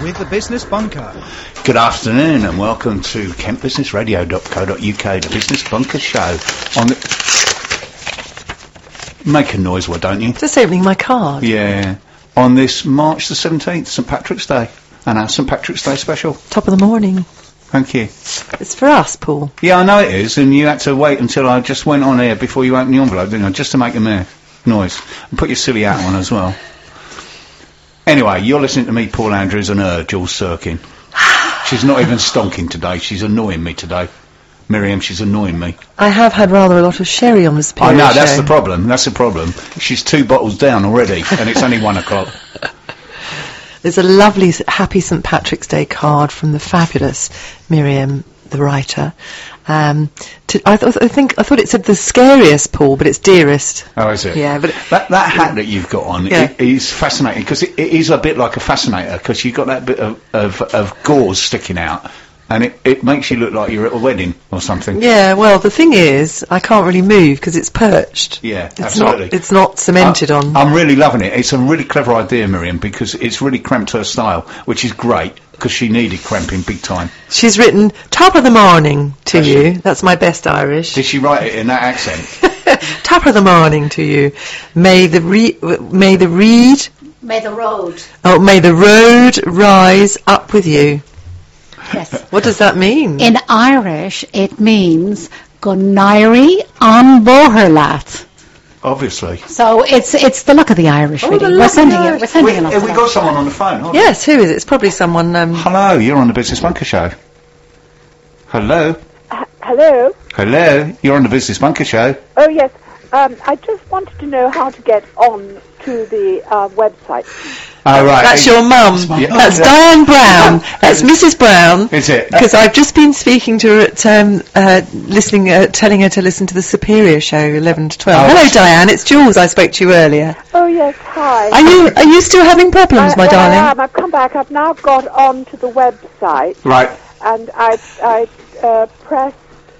with the Business Bunker. Good afternoon and welcome to kentbusinessradio.co.uk, the Business Bunker show. Make a noise, why don't you? Just opening my card. Yeah. On this March the 17th, St Patrick's Day, and our St Patrick's Day special. Top of the morning. Thank you. It's for us, Paul. Yeah, I know it is, and you had to wait until I just went on air before you opened the envelope, didn't I? Just to make a noise. And put your silly hat on as well. Anyway, you're listening to me, Paul Andrews, and her, Jules Sirkin. She's not even stonking today. She's annoying me today. Miriam, she's annoying me. I have had rather a lot of sherry on the Superior I know, show. that's the problem. That's the problem. She's 2 bottles down already, and it's only 1 o'clock. There's a lovely Happy St Patrick's Day card from the fabulous Miriam, the writer. I thought it said the scariest, Paul, but it's dearest. Oh, is it? Yeah, but that hat that you've got on is fascinating because it is a bit like a fascinator because you've got that bit of gauze sticking out. And it makes you look like you're at a wedding or something. Yeah, well, the thing is, I can't really move because it's perched. Yeah, absolutely. It's not cemented on. I'm really loving it. It's a really clever idea, Miriam, because it's really cramped her style, which is great, because she needed cramping big time. She's written, top of the morning to you. That's my best Irish. Did she write it in that accent? Top of the morning to you. May the road rise up with you. Yes. What does that mean? In Irish, it means Gonairi an Boherlat. Obviously. So it's the luck of the Irish, really. We're sending a lot. Have we got someone on the phone? Yes, who is it? It's probably someone... Hello, you're on the Business Bunker show. Hello? Hello? Hello, you're on the Business Bunker show. Oh, yes. I just wanted to know how to get on to the website. Oh, right. That's your mum. Yeah. That's Diane Brown. That's Mrs. Brown. Is it? Because I've just been speaking to her at, telling her to listen to the Superior show, 11 to 12. Hello, Diane. It's Jules. I spoke to you earlier. Oh, yes. Hi. Are you still having problems, my darling? I am. I've come back. I've now got on to the website. Right. And I pressed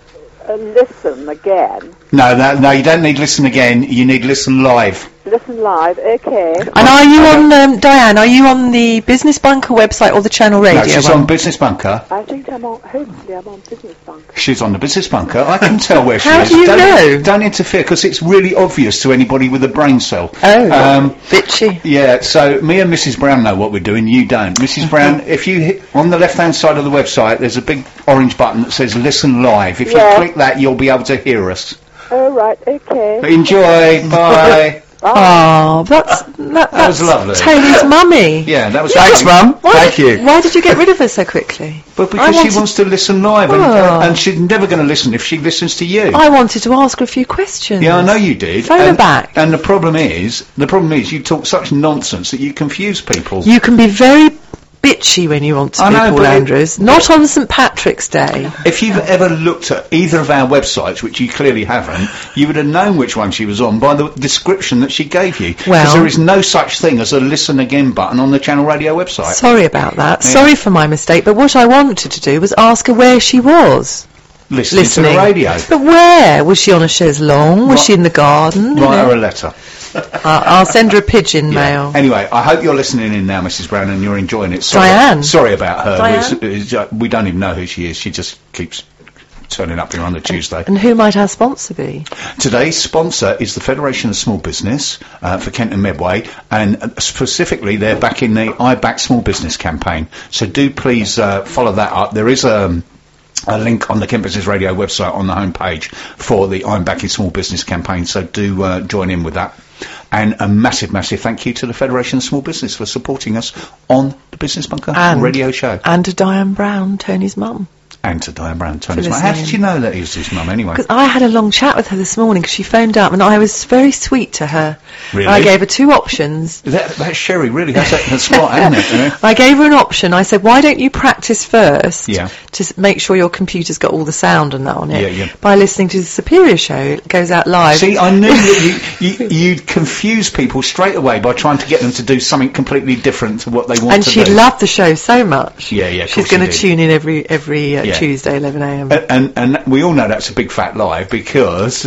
listen again. No, you don't need listen again. You need listen live. Listen live, okay. And are you on, Diane, are you on the Business Bunker website or the Channel Radio? No, she's on Business Bunker. I think hopefully I'm on Business Bunker. She's on the Business Bunker. I can tell where she is. How do you know? Don't interfere, because it's really obvious to anybody with a brain cell. Oh, bitchy. Yeah, so me and Mrs. Brown know what we're doing, you don't. Mrs. Brown, if you hit, on the left-hand side of the website, there's a big orange button that says Listen Live. If you click that, you'll be able to hear us. Oh, right, okay. Enjoy, bye. Oh, that was lovely. Tony's mummy. Yeah, that was Thanks, Mum. Thank you. Why did you get rid of her so quickly? But because she wants to listen live, and she's never going to listen if she listens to you. I wanted to ask her a few questions. Yeah, I know you did. Phone her back. And the problem is you talk such nonsense that you confuse people. You can be very bitchy when you want to be, Paul Andrews. Not on St Patrick's Day. If you've ever looked at either of our websites, which you clearly haven't, you would have known which one she was on by the description that she gave you. Because there is no such thing as a listen again button on the Channel Radio website. Sorry about that. Yeah. Sorry for my mistake. But what I wanted to do was ask her where she was. Listening to the radio. But where? Was she on a chaise longue? Was she in the garden? Write her a letter. I'll send her a pigeon mail. Anyway, I hope you're listening in now, Mrs. Brown, and you're enjoying it. Diane. Sorry about her. Diane? We don't even know who she is. She just keeps turning up here on a Tuesday. And who might our sponsor be? Today's sponsor is the Federation of Small Business for Kent and Medway, and specifically they're backing the I Back Small Business campaign. So do please follow that up. There is a link on the Kent Business Radio website on the home page for the I'm Backing Small Business campaign, so do join in with that. And a massive, massive thank you to the Federation of Small Business for supporting us on the Business Bunker radio show. And to Diane Brown, Tony's mum. And to Diane Brown, Tony's mum. How did you know that he was his mum anyway? Because I had a long chat with her this morning because she phoned up and I was very sweet to her. Really? I gave her 2 options. That Sherry really has that spot, hasn't it? You know? I gave her an option. I said, why don't you practice first to make sure your computer's got all the sound and that on it by listening to the Superior show. It goes out live. See, I knew that you'd confuse people straight away by trying to get them to do something completely different to what they want to do. And she loved the show so much. Yeah, she's going to tune in every Tuesday, 11 a.m. And we all know that's a big fat lie because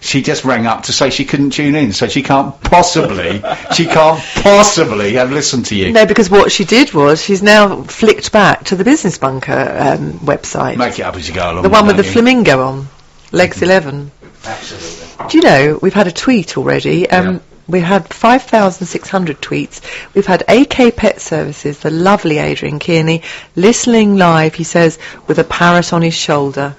She just rang up to say she couldn't tune in, so she can't possibly have listened to you. No, because what she did was she's now flicked back to the Business Bunker website. Make it up as you go along. The one with the don't you? flamingo on, legs 11. Absolutely. Do you know, we've had a tweet already. We've had 5,600 tweets. We've had AK Pet Services, the lovely Adrian Kearney, listening live, he says, with a parrot on his shoulder.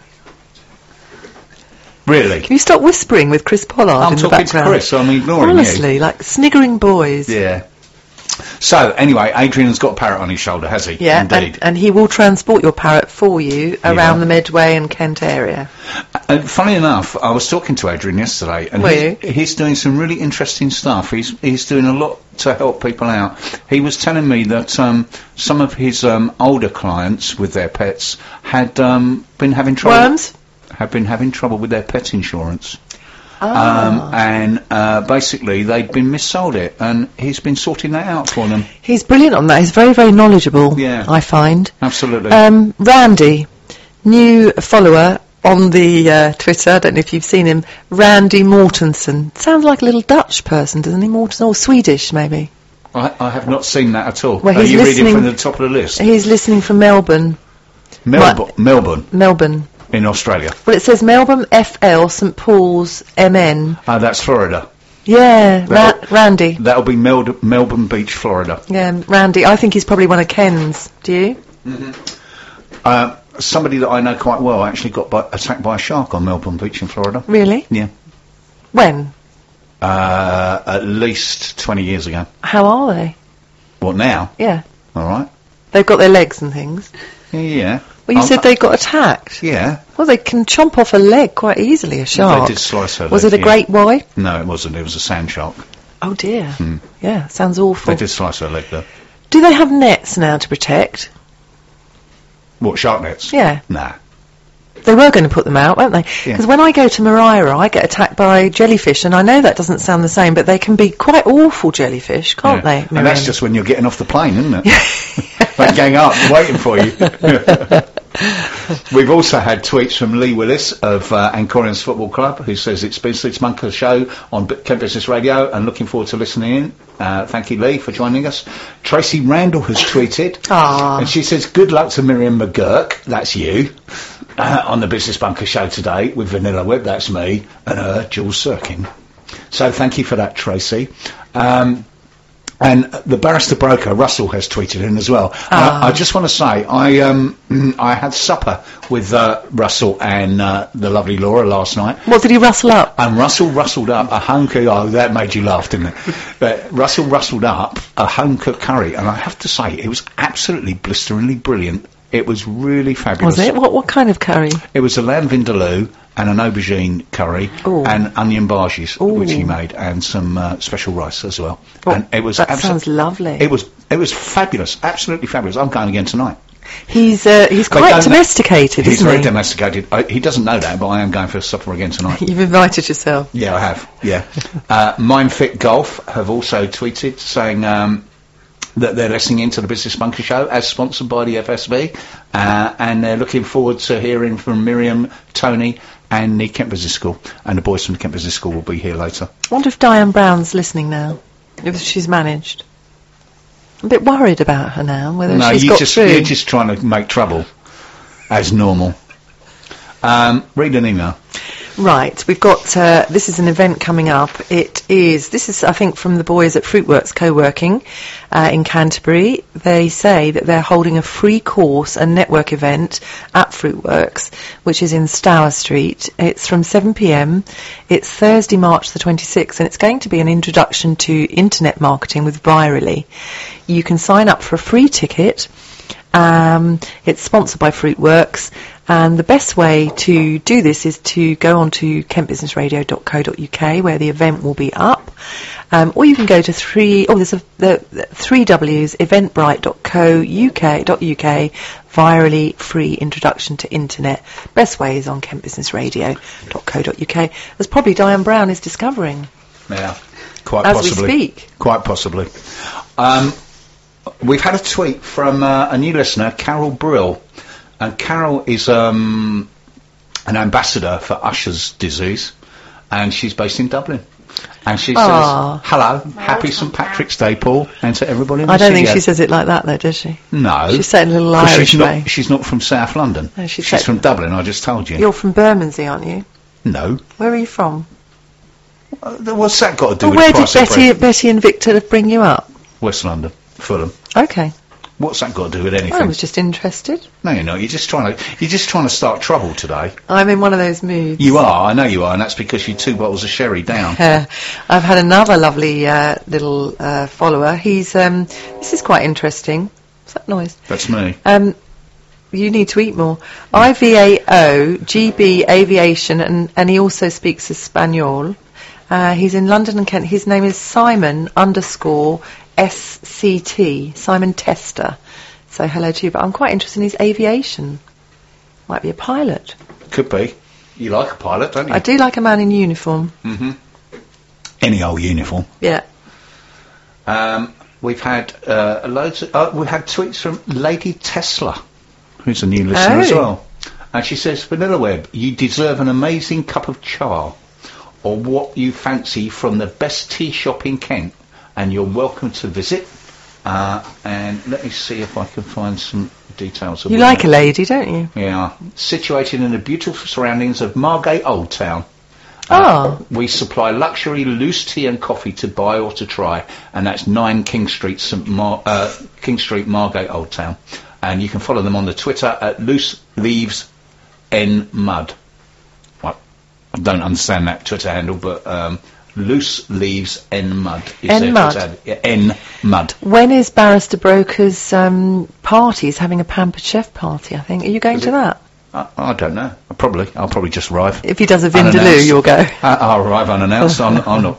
Really? Can you stop whispering with Chris Pollard I'm in the talking background? to Chris, so I'm ignoring Honestly, like sniggering boys. you. Yeah. So, anyway, Adrian's got a parrot on his shoulder, has he? Yeah, Indeed. and he will transport your parrot for you around the Medway and Kent area. And funny enough, I was talking to Adrian yesterday, and Were he's doing some really interesting stuff. He's doing a lot to help people out. He was telling me that some of his older clients with their pets had been having trouble. Worms? Have been having trouble with their pet insurance. Ah. And basically they'd been missold it, and he's been sorting that out for them. He's brilliant on that. He's very, very knowledgeable, Yeah. I find. Absolutely. Randy, new follower on the Twitter, I don't know if you've seen him, Randy Mortensen. Sounds like a little Dutch person, doesn't he, Mortensen? Or Swedish, maybe. I have not seen that at all. Well, Are he's you reading listening- from the top of the list? He's listening from Melbourne. Melbourne, Melbourne. in Australia. Well, it says Melbourne, FL, St Paul's, MN. Oh, that's Florida. Yeah, Well- Randy. That'll be Melbourne Beach, Florida. Yeah, Randy. I think he's probably one of Ken's. Do you? Somebody that I know quite well actually got attacked by a shark on Melbourne Beach in Florida. Really? Yeah. When? At least 20 years ago. How are they? What, now? Yeah. All right. They've got their legs and things. Yeah. Well, you said they got attacked. Yeah. Well, they can chomp off a leg quite easily, a shark. They did slice her Was leg, it a yeah. great white? No, it wasn't. It was a sand shark. Oh, dear. Yeah, sounds awful. They did slice her leg, though. Do they have nets now to protect? What, shark nets? Yeah. Nah. They were going to put them out, weren't they? Yeah. Because when I go to Maria, I get attacked by jellyfish, and I know that doesn't sound the same, but they can be quite awful jellyfish, can't they, And Miriam? that's just when you're getting off the plane, isn't it? They gang up waiting for you. We've also had tweets from Lee Willis of Ancorians Football Club, who says it's Business Bunker show on Kent Business Radio and looking forward to listening in. Thank you, Lee, for joining us. Tracy Randall has tweeted, Aww. and she says, good luck to Miriam McGurk, that's you, on the Business Bunker show today with Vanilla Web, that's me, and her, Jules Sirkin. So thank you for that, Tracy. And the barrister broker, Russell, has tweeted in as well. I just want to say, I had supper with Russell and the lovely Laura last night. What did he rustle up? And Russell rustled up a home-cooked... Oh, that made you laugh, didn't it? But Russell rustled up a home-cooked curry, and I have to say, it was absolutely blisteringly brilliant. It was really fabulous. Was it? What kind of curry? It was a lamb vindaloo and an aubergine curry Ooh. and onion bhajias, Ooh. which he made, and some special rice as well. Oh, and it was that sounds lovely. It was fabulous, absolutely fabulous. I'm going again tonight. He's But quite don't- domesticated, He's isn't very he? domesticated. He doesn't know that, but I am going for supper again tonight. You've invited yourself. Yeah, I have. Yeah. Mindfit Golf have also tweeted saying that they're listening into the Business Bunker show as sponsored by the FSB, and they're looking forward to hearing from Miriam, Tony, and the Kent Business School. And the boys from the Kent Business School will be here later. I wonder if Diane Brown's listening now. If she's managed. I'm a bit worried about her now, whether No, she's got through. you're just trying to make trouble, as normal. Read an email. Right, we've got, this is an event coming up. This is, I think, from the boys at Fruitworks Co-working in Canterbury. They say that they're holding a free course and network event at Fruitworks, which is in Stour Street. It's from 7 p.m. It's Thursday, March the 26th, and it's going to be an introduction to internet marketing with Virally. You can sign up for a free ticket. It's sponsored by Fruitworks, and the best way to do this is to go on to kentbusinessradio.co.uk, where the event will be up, or you can go to the 3Ws, eventbrite.co.uk, Virally free introduction to internet. Best way is on kentbusinessradio.co.uk, as probably Diane Brown is discovering. Yeah, quite As possibly. we speak. Quite possibly. We've had a tweet from a new listener, Carol Brill. And Carol is an ambassador for Usher's disease. and she's based in Dublin. And she Aw. says, hello, happy St Patrick's Day, Paul, and to everybody in the I don't think studio. she says it like that, though, does she? No. She's saying a little 'Cause Irish way. she's not from South London. No, she's she's from Dublin, I just told you. You're from Bermondsey, aren't you? No. Where are you from? What's that got to do Well, with where the did price of bread? Betty and Victor bring you up? West London, Fulham. Okay. What's that got to do with anything? I was just interested. No, you're not. You're just trying to start trouble today. I'm in one of those moods. You are. I know you are, and that's because you're 2 bottles of sherry down. I've had another lovely little follower. He's this is quite interesting. What's that noise? That's me. You need to eat more. IVAO, GB Aviation, and he also speaks Espanol. He's in London and Kent. His name is Simon _SCT, Simon Tester. So hello to you, but I'm quite interested in his aviation. Might be a pilot. Could be. You like a pilot, don't you? I do like a man in uniform. Mm-hmm. Any old uniform. Yeah. We've had loads of... we had tweets from Lady Tesla, who's a new listener as well. And she says, Vanilla Web, you deserve an amazing cup of char, or what you fancy from the best tea shop in Kent, and you're welcome to visit. And let me see if I can find some details. You like a lady, don't you? Yeah. Situated in the beautiful surroundings of Margate Old Town. We supply luxury loose tea and coffee to buy or to try, and that's 9 King Street, King Street, Margate Old Town. And you can follow them on the Twitter at Loose Leaves N Mud. Well, I don't understand that Twitter handle, but Loose Leaves N Mud. N Mud. Yeah, N Mud. When is Barrister Broker's party? He's having a Pampered Chef party, I think. Are you going to that? I don't know. I'll probably just arrive. If he does a Vindaloo, you'll go. I'll arrive unannounced. I'm not.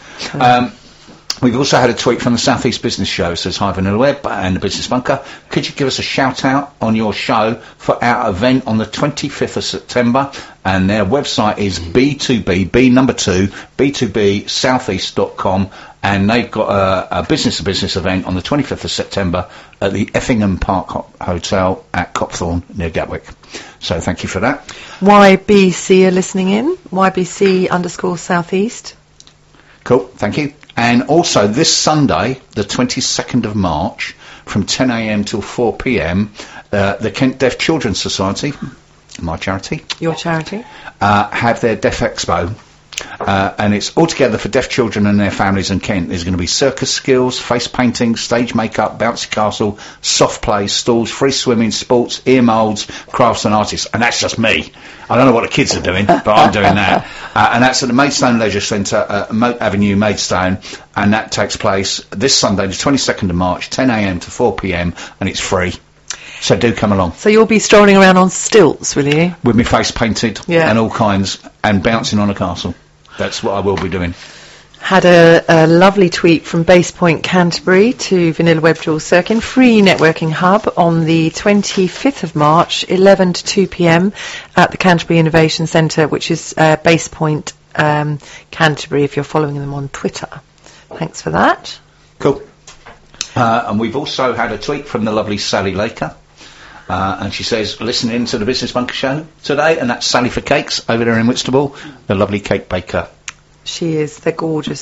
We've also had a tweet from the South East Business Show. It says, hi Vanilla Web and the Business Bunker. Could you give us a shout out on your show for our event on the 25th of September? And their website is B2B, B number 2, B2BSoutheast.com. And they've got a business-to-business event on the 25th of September at the Effingham Park Hotel at Copthorne near Gatwick. So thank you for that. YBC are listening in. YBC_Southeast. Cool, thank you. And also this Sunday, the 22nd of March, from 10 a.m. till 4 p.m, the Kent Deaf Children's Society, my charity, your charity, have their Deaf Expo. And it's all together for deaf children and their families in Kent. There's going to be circus skills, face painting, stage makeup, bouncy castle, soft play, stalls, free swimming, sports, ear moulds, crafts and artists. And that's just me. I don't know what the kids are doing, but I'm doing that. And that's at the Maidstone Leisure Centre, Moat Avenue, Maidstone. And that takes place this Sunday, the 22nd of March, 10 a.m. to 4 p.m. And it's free. So do come along. So you'll be strolling around on stilts, will you? With my face painted and all kinds, and bouncing on a castle. That's what I will be doing. Had a lovely tweet from Base Point Canterbury to Vanilla Web Jules Sirkin, free networking hub on the 25th of March, 11 to 2 p.m. at the Canterbury Innovation Centre, which is Base Point Canterbury, if you're following them on Twitter. Thanks for that. Cool. And we've also had a tweet from the lovely Sally Laker. And she says, listening to the Business Bunker show today, and that's Sally for Cakes over there in Whitstable, the lovely cake baker. She is. They're gorgeous.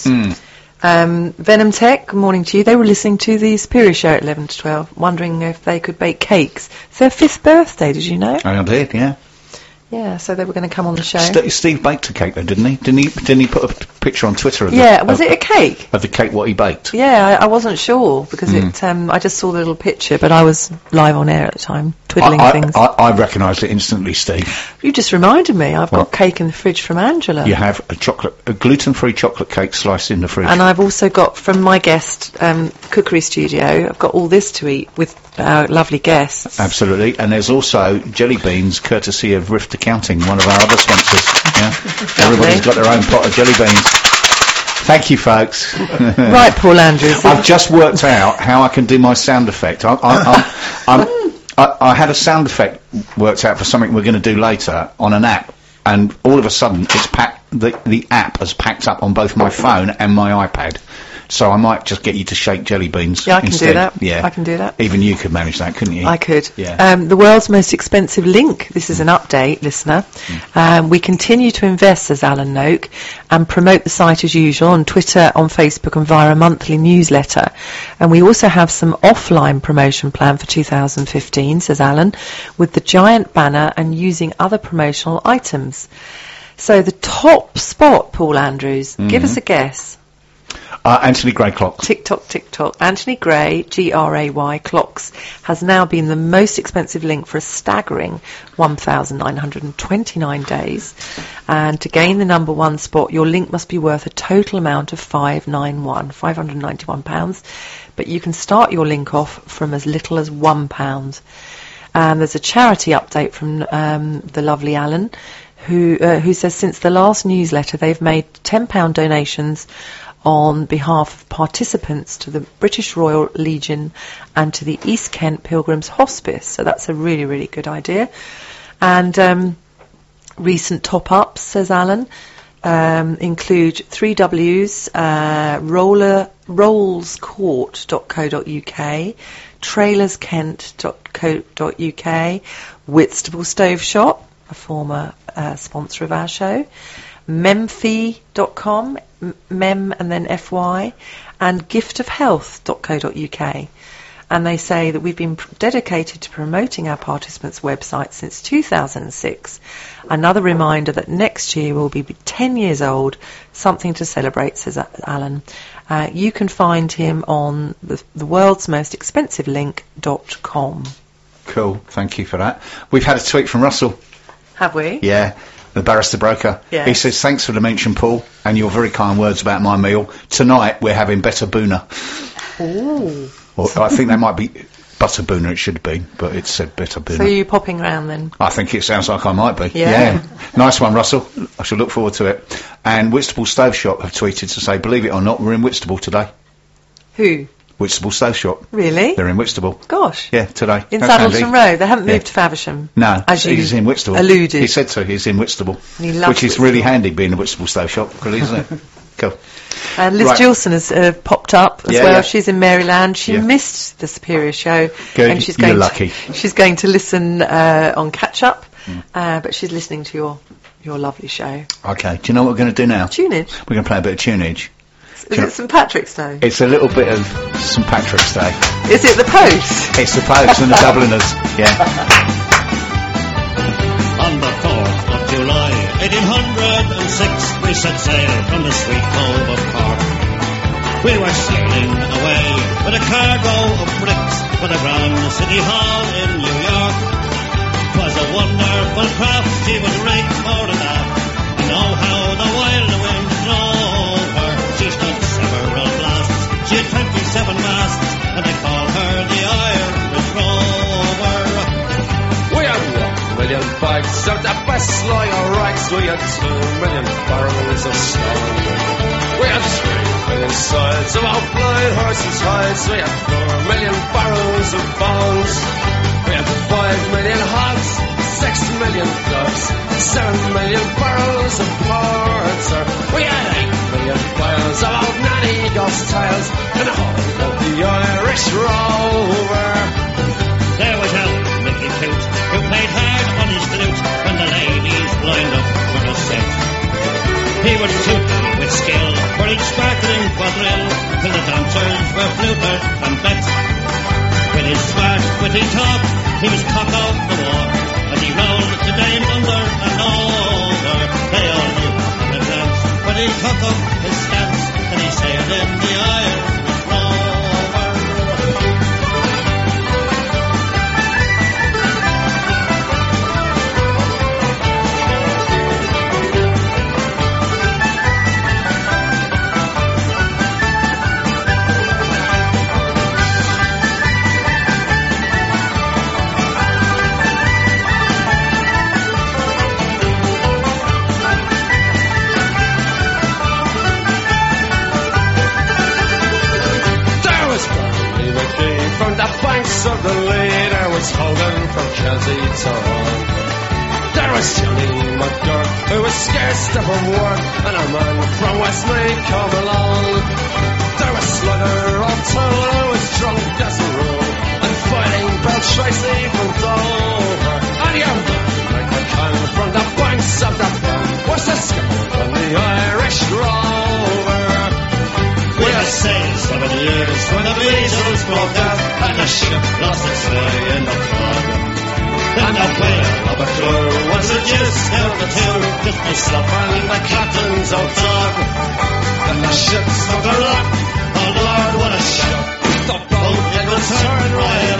Venom Tech, good morning to you. They were listening to the Superior show at 11 to 12, wondering if they could bake cakes. It's their 5th birthday, did you know? I did, yeah. Yeah, so they were going to come on the show. Steve baked a cake though, didn't he? Didn't he put a picture on Twitter of was it a cake? Of the cake what he baked? Yeah, I wasn't sure because I just saw the little picture, but I was live on air at the time, twiddling things. I recognised it instantly, Steve. You just reminded me. I've got cake in the fridge from Angela. You have a gluten-free chocolate cake sliced in the fridge. And I've also got from my guest cookery studio. I've got all this to eat with our lovely guests. Absolutely, and there's also jelly beans, courtesy of Rift Accounting, one of our other sponsors. Yeah, everybody's got their own pot of jelly beans. Thank you, folks. Right, Paul Andrews. I've just worked out how I can do my sound effect. I had a sound effect worked out for something we're going to do later on an app, and all of a sudden it's packed. The app has packed up on both my phone and my iPad. So I might just get you to shake jelly beans. Yeah, I can instead. do that. Yeah, I can do that. Even you could manage that, couldn't you? I could. Yeah. The world's most expensive link. This is an update, listener. We continue to invest, says Alan Noak, and promote the site as usual on Twitter, on Facebook, and via a monthly newsletter. And we also have some offline promotion plan for 2015, says Alan, with the giant banner and using other promotional items. So the top spot, Paul Andrews, give us a guess. Anthony Gray clocks. TikTok. Anthony Gray, Gray clocks, has now been the most expensive link for a staggering 1,929 days. And to gain the number one spot, your link must be worth a total amount of £591. But you can start your link off from as little as £1. And there's a charity update from the lovely Alan, who says since the last newsletter they've made £10 donations on behalf of participants to the British Royal Legion and to the East Kent Pilgrims Hospice. So that's a really, really good idea. And recent top-ups, says Alan, include 3Ws, rollscourt.co.uk, trailerskent.co.uk, Whitstable Stove Shop, a former sponsor of our show, memfy.com, mem and then fy, and giftofhealth.co.uk. And they say that we've been dedicated to promoting our participants' websites since 2006. Another reminder that next year we'll be 10 years old, something to celebrate, says Alan. You can find him on the world's most expensive link.com. Cool, thank you for that. We've had a tweet from Russell. Have we? Yeah. The Barrister Broker. Yeah. He says, thanks for the mention, Paul, and your very kind words about my meal. Tonight we're having better boona. Ooh. Well, I think that might be butter boona, it should have been, but it said better boona. So are you popping round then? I think it sounds like I might be. Yeah. Nice one, Russell. I shall look forward to it. And Whitstable Stove Shop have tweeted to say, believe it or not, we're in Whitstable today. Who? Whitstable Stove Shop. Really? They're in Whitstable. Gosh. Yeah, today. In That's Saddleston handy. Road. They haven't moved to Faversham. No, as you he's in Whitstable. alluded. He said so. He's in Whitstable, And he loves which is Whitstable. really handy being a Whitstable Stove Shop, really, isn't it? Cool. Liz Right. Gilson has popped up as Yeah, well. yeah. She's in Maryland. She Yeah. missed the Superior show. Good. And she's You're going lucky. She's going to listen on catch up, but she's listening to your lovely show. Okay, do you know what we're going to do now? Tunage. We're going to play a bit of tunage. Is it St Patrick's Day? It's a little bit of St Patrick's Day. Is it the Post? It's the Pogues and the Dubliners. Yeah. On the 4th of July, 1806, we set sail from the sweet cove of Cork. We were sailing away with a cargo of bricks for the Grand City Hall in New York. 'Twas a wonderful craft, she was rigged for the aft. You know how the wild wind drove her. She stood several blasts, she had 27 masts, and they call her the Irish Rover. We had 1 million bags of the best line of rags. We had 2 million barrels of stone. We had 3 million sides of our blind horses' hides. We had 4 million barrels of bones. We had 5 million hogs, 6 million ducks, 7 million barrels of porter. We had 8 million bales of old nanny ghost tales, and the whole of the Irish Rover. There was old Mickey Coot, who played hard on his flute when the ladies lined up for the set. He would toot with skill for each sparkling quadrille, till the dancers were fluted and bet. With his smart, witty talk, he was cock of the walk, as he rolled the dame under and over. They all knew at a glance when he took up his stance, and he sailed in the Irish Rover. From the banks of the Lee, there was Hogan from Chelsea to Rome. There was Johnny McGurk, who was scarce to from work, and a man from Westmeath come along. There was 7 years when the measles broke out and the ship lost its way in the fog. And the whale of a crew was a gist out the two, just myself and the captain's old dog. And the ship struck a rock, oh Lord, what a shock. The boat it was turned right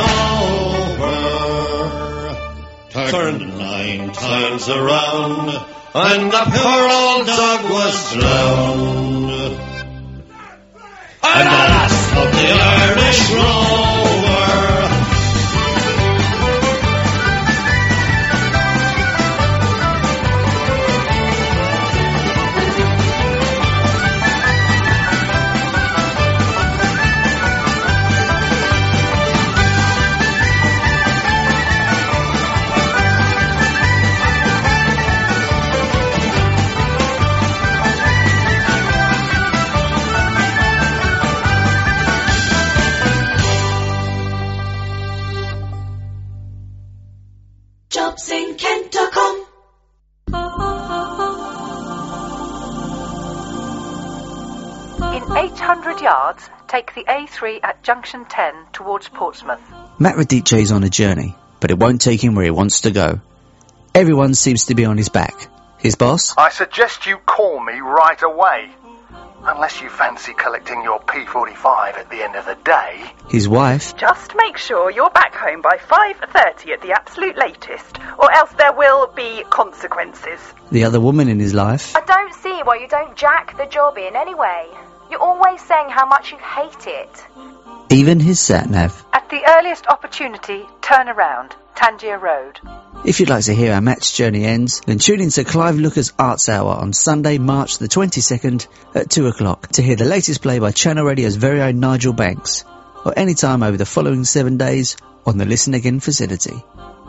over, turned 9 times around, and the poor old dog was drowned. And the last of the Irish Rover. JobsInKent.com. In 800 yards, take the A3 at junction 10 towards Portsmouth. Matt Radice's on a journey, but it won't take him where he wants to go. Everyone seems to be on his back. His boss? I suggest you call me right away. Unless you fancy collecting your P45 at the end of the day. His wife? Just make sure you're back home by 5:30 at the absolute latest, or else there will be consequences. The other woman in his life? I don't see why you don't jack the job in anyway. You're always saying how much you hate it. Even his sat-nav. At the earliest opportunity, turn around. Tangier Road. If you'd like to hear how Matt's journey ends, then tune in to Clive Lucas Arts Hour on Sunday, March the 22nd at 2 o'clock to hear the latest play by Channel Radio's very own Nigel Banks, or any time over the following 7 days on the Listen Again facility.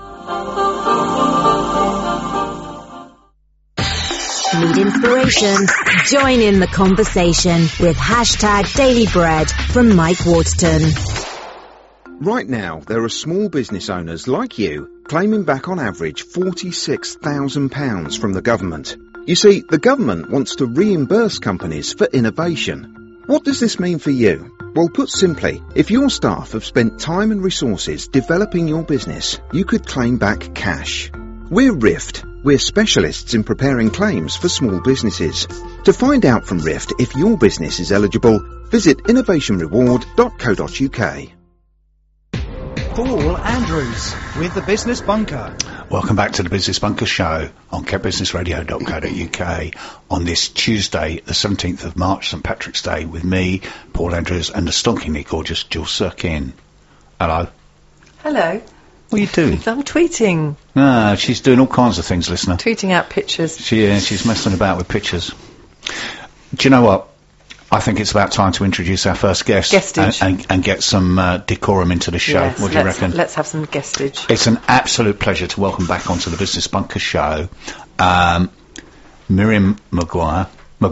Need inspiration? Join in the conversation with #DailyBread from Mike Waterton. Right now, there are small business owners like you claiming back on average £46,000 from the government. You see, the government wants to reimburse companies for innovation. What does this mean for you? Well, put simply, if your staff have spent time and resources developing your business, you could claim back cash. We're Rift. We're specialists in preparing claims for small businesses. To find out from Rift if your business is eligible, visit innovationreward.co.uk. Paul Andrews with the Business Bunker. Welcome back to the Business Bunker Show on kentbusinessradio.co.uk on this Tuesday, the 17th of March, St Patrick's Day, with me, Paul Andrews, and the stonkingly gorgeous Jill Sirkin. Hello. Hello. What are you doing? I'm tweeting. Ah, she's doing all kinds of things, listener. Tweeting out pictures. She's messing about with pictures. Do you know what? I think it's about time to introduce our first guest and get some decorum into the show. Yes, what do you reckon? Let's have some guestage. It's an absolute pleasure to welcome back onto the Business Bunker Show Miriam McGurk.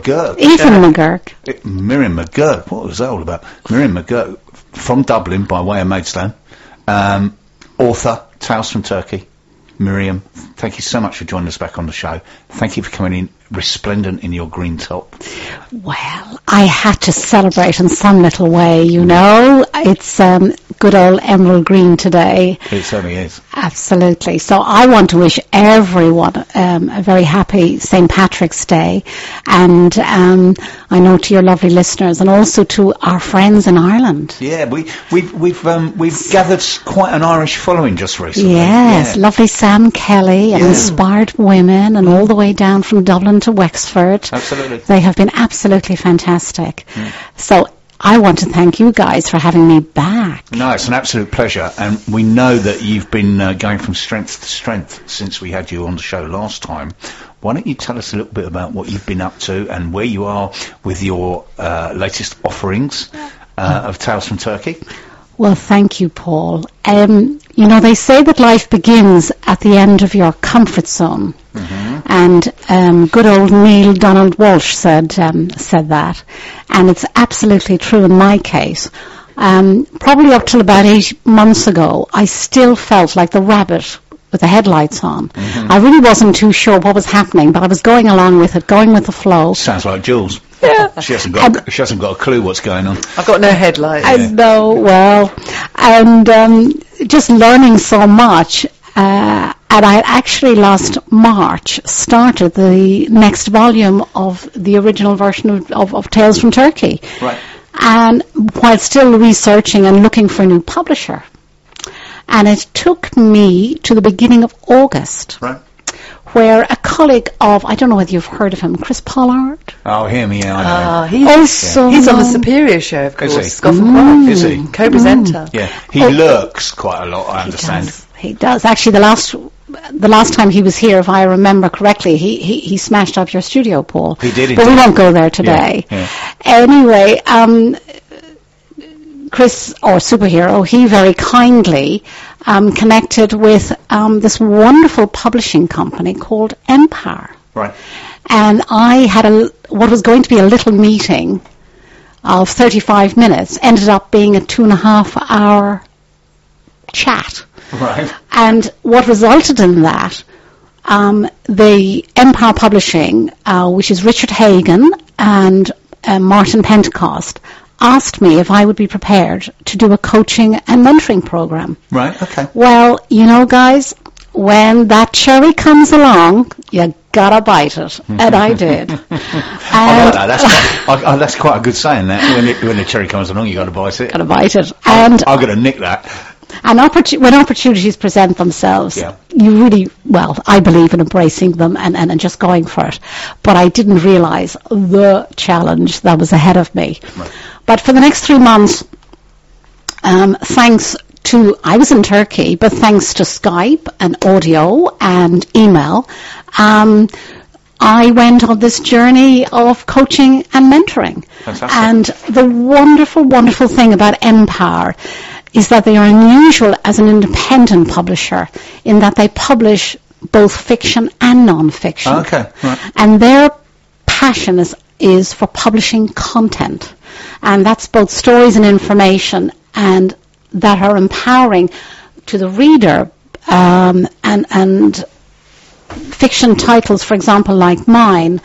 Miriam McGurk. What was that all about? Miriam McGurk from Dublin by way of Maidstone. Author, Tales from Turkey. Miriam, thank you so much for joining us back on the show. Thank you for coming in resplendent in your green top. Well, I had to celebrate in some little way, you know. It's good old emerald green today. It certainly is. Absolutely. So I want to wish everyone a very happy St. Patrick's Day, and I know to your lovely listeners and also to our friends in Ireland. Yeah, we've gathered quite an Irish following just recently. Yes, yeah. Lovely Sam Kelly and inspired women, and all the way down from Dublin to Wexford. Absolutely. They have been absolutely fantastic. So I want to thank you guys for having me back. No, it's an absolute pleasure, and we know that you've been going from strength to strength since we had you on the show last time. Why don't you tell us a little bit about what you've been up to and where you are with your latest offerings of Tales from Turkey? Well, thank you, Paul. You know, they say that life begins at the end of your comfort zone. And good old Neil Donald Walsh said that. And it's absolutely true in my case. Probably up till about 8 months ago, I still felt like the rabbit with the headlights on. I really wasn't too sure what was happening, but I was going along with it, going with the flow. Sounds like Jules. She hasn't got a clue what's going on. I've got no headlights. I know, well, and just learning so much. And I actually last March started the next volume of the original version of Tales from Turkey. Right. And while still researching and looking for a new publisher. And it took me to the beginning of August. Right. Where a colleague of, I don't know whether you've heard of him, Chris Pollard. Oh, him, yeah, I know. He's on the Superior Show, of course. Is he? Scoff and Quiet. Is he? Co-presenter. Yeah, he lurks quite a lot, I understand. He does. Actually, the last time he was here, if I remember correctly, he smashed up your studio, Paul. He did, but we won't go there today. Yeah. Anyway, Chris, or Superhero, he very kindly connected with this wonderful publishing company called Empire. Right. And I had what was going to be a little meeting of 35 minutes, ended up being a 2.5-hour chat. Right. And what resulted in that, the Empire Publishing, which is Richard Hagan and Martin Pentecost, asked me if I would be prepared to do a coaching and mentoring program. Right, okay. Well, you know, guys, when that cherry comes along, you gotta bite it. And I did. That's quite a good saying, that. When the cherry comes along, you gotta bite it. Gotta bite it. And I'm gonna nick that. And when opportunities present themselves, you really, I believe in embracing them and just going for it. But I didn't realise the challenge that was ahead of me. Right. But for the next 3 months, thanks to, I was in Turkey, but thanks to Skype and audio and email, I went on this journey of coaching and mentoring. Fantastic. And the wonderful, wonderful thing about Empire is that they are unusual as an independent publisher in that they publish both fiction and non-fiction. Okay, right. And their passion is for publishing content. And that's both stories and information, and that are empowering to the reader, and fiction titles, for example, like mine,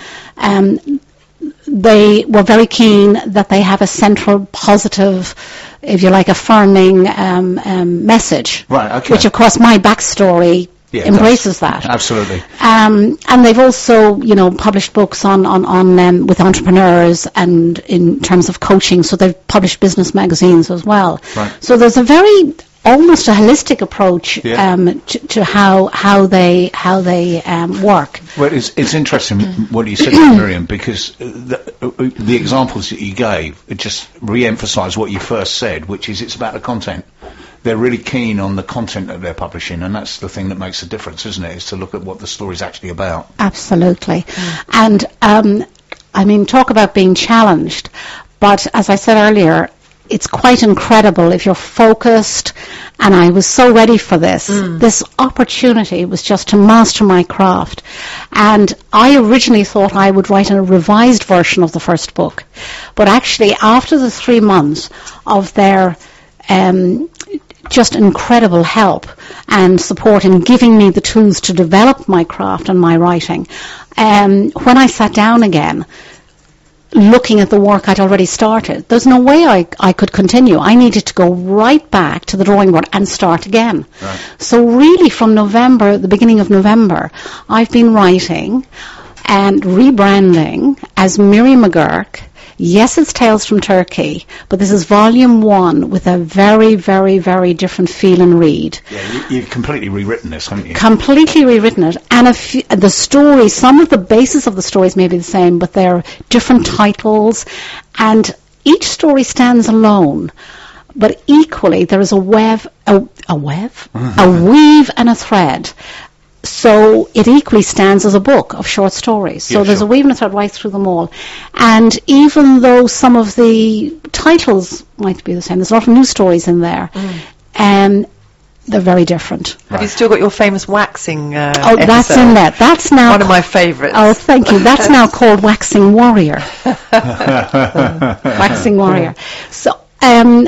they were very keen that they have a central positive, if you like, affirming message. Right, okay. Which, of course, my backstory embraces that. Absolutely. And they've also, published books on with entrepreneurs and in terms of coaching. So they've published business magazines as well. Right. So there's a very almost a holistic approach to how they work. Well, it's interesting what you said, Miriam, because the examples that you gave just re-emphasise what you first said, which is it's about the content. They're really keen on the content that they're publishing, and that's the thing that makes a difference, isn't it? Is to look at what the story's actually about. Absolutely. And, talk about being challenged. But as I said earlier, it's quite incredible if you're focused, and I was so ready for this. This opportunity was just to master my craft. And I originally thought I would write a revised version of the first book. But actually, after the 3 months of their just incredible help and support in giving me the tools to develop my craft and my writing, when I sat down again, looking at the work I'd already started, there's no way I could continue. I needed to go right back to the drawing board and start again. Right. So really from November, the beginning of November, I've been writing and rebranding as Miriam McGurk. Yes, it's Tales from Turkey, but this is volume 1 with a very, very, very different feel and read. Yeah, you've completely rewritten this, haven't you? Completely rewritten it. And the story, some of the basis of the stories may be the same, but they're different titles, and each story stands alone. But equally, there is a weave and a thread. So it equally stands as a book of short stories. So there's a weave and a thread right through them all. And even though some of the titles might be the same, there's a lot of new stories in there, and they're very different. Have you still got your famous waxing episode? That's in there. That's now one of my favourites. Oh, thank you. That's now called Waxing Warrior. Waxing Warrior. So, and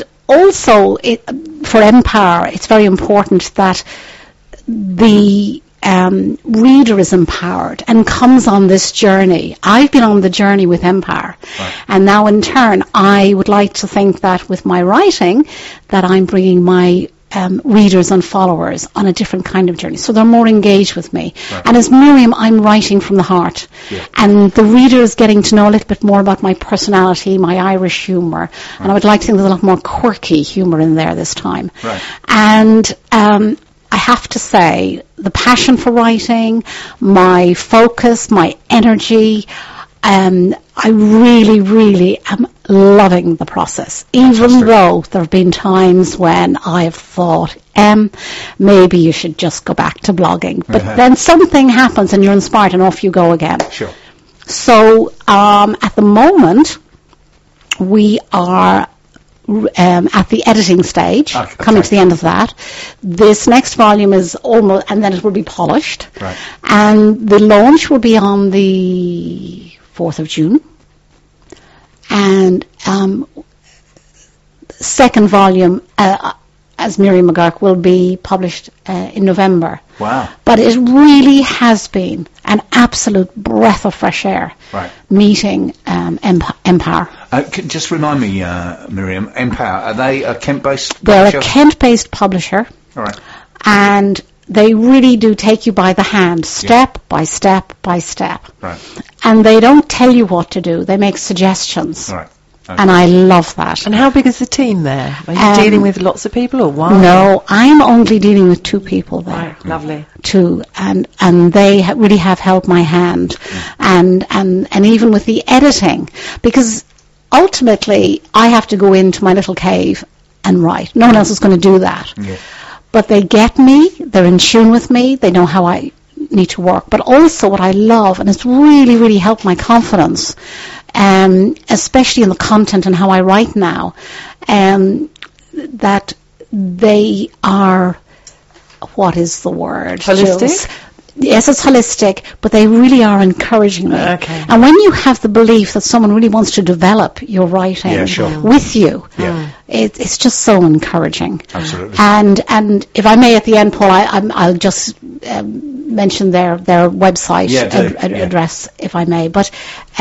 also for Empire, it's very important that the reader is empowered and comes on this journey. I've been on the journey with Empower. Right. And now in turn, I would like to think that with my writing, that I'm bringing my readers and followers on a different kind of journey. So they're more engaged with me. Right. And as Miriam, I'm writing from the heart. Yeah. And the reader is getting to know a little bit more about my personality, my Irish humour. Right. And I would like to think there's a lot more quirky humour in there this time. Right. And I have to say, the passion for writing, my focus, my energy, I really, really am loving the process. Even though there have been times when I've thought, maybe you should just go back to blogging. But then something happens and you're inspired and off you go again. Sure. So at the moment, we are at the editing stage, coming to the end of that. This next volume is almost, and then it will be polished. Right. And the launch will be on the 4th of June. And second volume, as Miriam McGurk, will be published in November. Wow. But it really has been an absolute breath of fresh air meeting Empower. Just remind me, Miriam, Empower, are they a Kent-based publisher? They're a Kent-based publisher. All right. And they really do take you by the hand, step by step by step. Right. And they don't tell you what to do. They make suggestions. Right. Okay. And I love that. And how big is the team there? Are you dealing with lots of people or one? No, I'm only dealing with 2 people there. Right, lovely. 2, and they really have held my hand, and even with the editing, because ultimately I have to go into my little cave and write. No one else is going to do that. Yeah. But they get me. They're in tune with me. They know how I need to work. But also what I love, and it's really, really helped my confidence, especially in the content and how I write now, that they are, what is the word? Holistic? Jules? Yes, it's holistic, but they really are encouraging me. Okay. And when you have the belief that someone really wants to develop your writing with you, it's just so encouraging. Absolutely. And if I may, at the end, Paul, I'll just mention their website address, if I may. But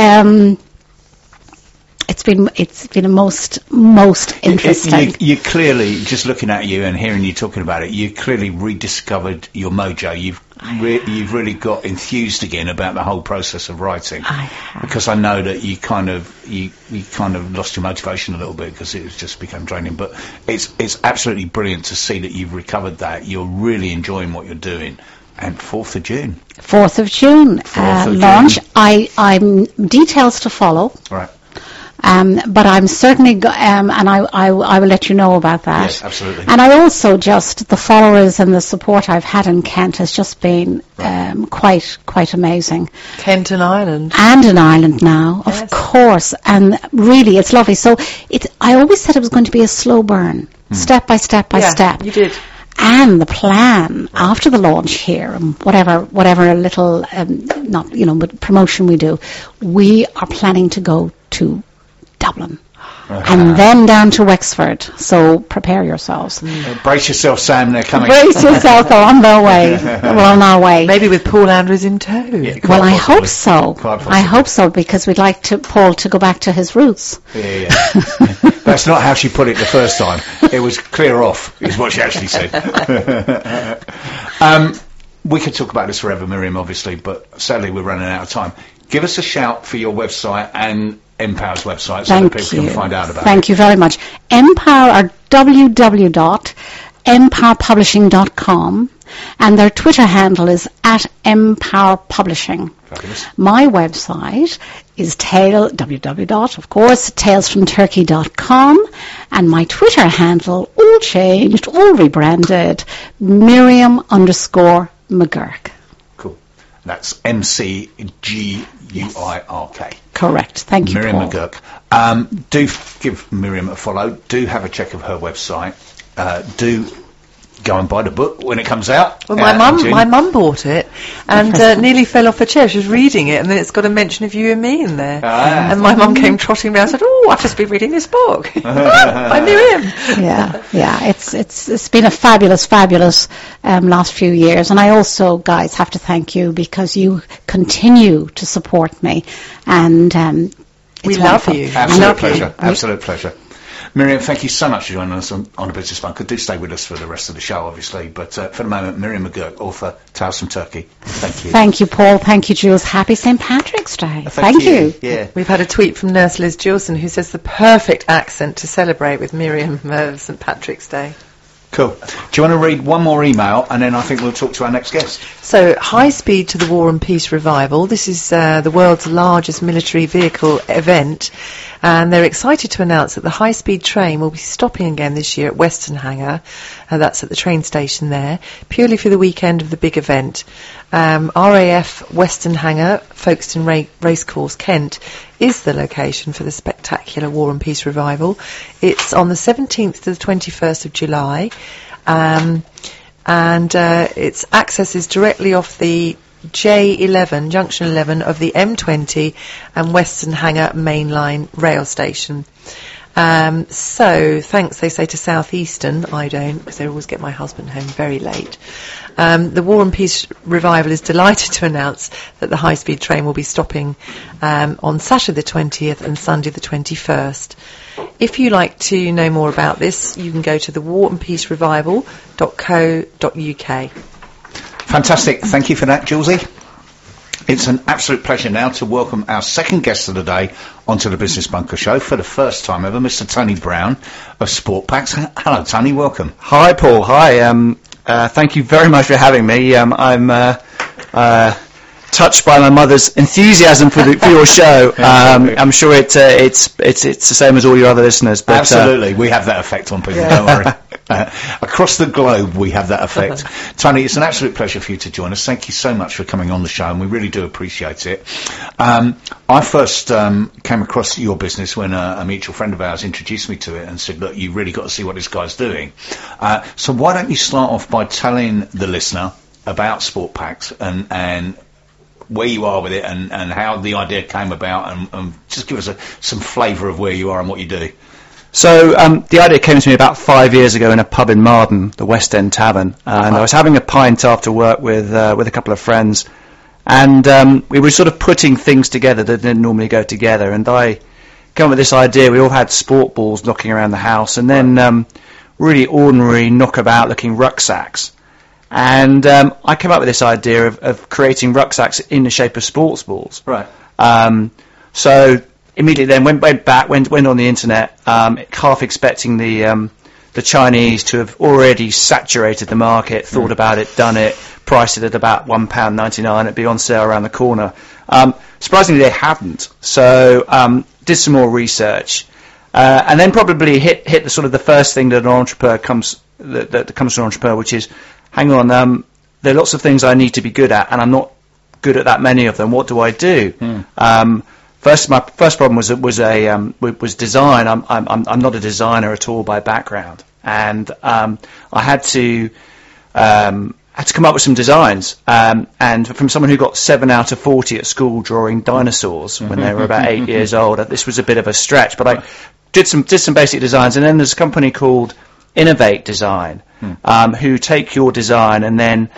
it's been a most interesting. You clearly, just looking at you and hearing you talking about it, you clearly rediscovered your mojo. You've really got enthused again about the whole process of writing. Because I know that you kind of lost your motivation a little bit because it just became draining. But it's absolutely brilliant to see that you've recovered that. You're really enjoying what you're doing. And 4th of June. 4th of June launch. I'm details to follow. Right. But I'm certainly, and I will let you know about that. Yes, absolutely. And I also the followers and the support I've had in Kent has just been quite amazing. Kent and Ireland. And in Ireland now, of course. And really, it's lovely. So I always said it was going to be a slow burn, step by step by step. You did. And the plan after the launch here, and whatever little, but promotion we do, we are planning to go to Dublin. And then down to Wexford. So prepare yourselves. Brace yourself, Sam. They're coming. Brace yourself. They're on their way. We're on our way. Maybe with Paul Andrews in tow. Yeah, well, I hope so. I hope so, because we'd like Paul to go back to his roots. Yeah. That's not how she put it the first time. It was clear off, is what she actually said. We could talk about this forever, Miriam, obviously, but sadly we're running out of time. Give us a shout for your website and Empower's website so that people can find out about it. Thank you very much. Empower are www.empowerpublishing.com, and their Twitter handle is @empowerpublishing. Fabulous. My website is talesfromturkey.com, and my Twitter handle, all changed, all rebranded, Miriam_McGurk. Cool. That's MCGUIRK. Correct. Thank you, Miriam Paul. McGurk. Do give Miriam a follow. Do have a check of her website. Do go and buy the book when it comes out. Well, my mum bought it and nearly fell off her chair. She was reading it, and then it's got a mention of you and me in there. And my mum came trotting round and said, "Oh, I've just been reading this book." I knew him. Yeah. It's been a fabulous last few years, and I also, guys, have to thank you because you continue to support me, and we love you. Absolute pleasure. Miriam, thank you so much for joining us on The Business Bunker. Do stay with us for the rest of the show, obviously. But for the moment, Miriam McGurk, author, Tales from Turkey. Thank you. Thank you, Paul. Thank you, Jules. Happy St. Patrick's Day. Thank you. Yeah. We've had a tweet from Nurse Liz Gilson who says the perfect accent to celebrate with Miriam St. Patrick's Day. Cool. Do you want to read one more email, and then I think we'll talk to our next guest? So, High Speed to the War and Peace Revival. This is the world's largest military vehicle event, and they're excited to announce that the high-speed train will be stopping again this year at Weston Hangar. That's at the train station there, purely for the weekend of the big event. RAF Weston Hangar, Folkestone Racecourse, Kent, is the location for the spectacular War and Peace Revival. It's on the 17th to the 21st of July, and its access is directly off the J11, Junction 11 of the M20 and Weston Hangar mainline rail station. So, thanks, they say, to South Eastern. I don't, because they always get my husband home very late. The War and Peace Revival is delighted to announce that the high-speed train will be stopping on Saturday the 20th and Sunday the 21st. If you'd like to know more about this, you can go to thewarandpeacerevival.co.uk. Fantastic. Thank you for that, Julesy. It's an absolute pleasure now to welcome our second guest of the day onto the Business Bunker show for the first time ever, Mr. Tony Brown of Sport Packs. Hello, Tony. Welcome. Hi, Paul. Hi. Thank you very much for having me. I'm touched by my mother's enthusiasm for your show. I'm sure it's the same as all your other listeners. But, absolutely, we have that effect on people. Don't worry. Across the globe, we have that effect. Tony, it's an absolute pleasure for you to join us. Thank you so much for coming on the show, and we really do appreciate it. I first came across your business when a mutual friend of ours introduced me to it and said, "Look, you really got to see what this guy's doing." So why don't you start off by telling the listener about Sport Packs and where you are with it and how the idea came about, and just give us some flavour of where you are and what you do. So the idea came to me about 5 years ago in a pub in Marden, the West End Tavern, and I was having a pint after work with a couple of friends, and we were sort of putting things together that didn't normally go together, and I came up with this idea. We all had sport balls knocking around the house, and then really ordinary knockabout looking rucksacks. And I came up with this idea of creating rucksacks in the shape of sports balls. Right. So immediately then went on the internet, half expecting the Chinese to have already saturated the market, thought about it, done it, priced it at about £1.99. It'd be on sale around the corner. Surprisingly, they haven't. So did some more research, and then probably hit the sort of the first thing that an entrepreneur comes to an entrepreneur, which is, hang on, there are lots of things I need to be good at, and I'm not good at that many of them. What do I do? My first problem was design. I'm not a designer at all by background, and I had to come up with some designs. And from someone who got 7 out of 40 at school drawing dinosaurs when they were about 8 years old, this was a bit of a stretch. But I did some basic designs, and then there's a company called Innovate Design, who take your design and then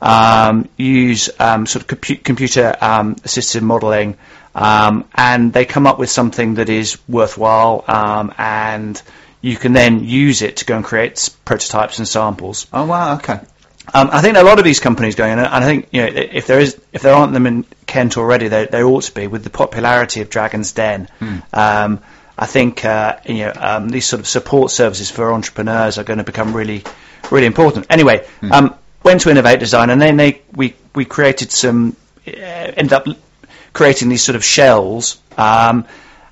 use sort of computer assisted modelling, and they come up with something that is worthwhile, and you can then use it to go and create prototypes and samples. Oh wow, okay. I think there are a lot of these companies going, and I think if there aren't them in Kent already, there ought to be, with the popularity of Dragon's Den. I think these sort of support services for entrepreneurs are going to become really, really important. Anyway, went to Innovate Design, and then we created ended up creating these sort of shells. And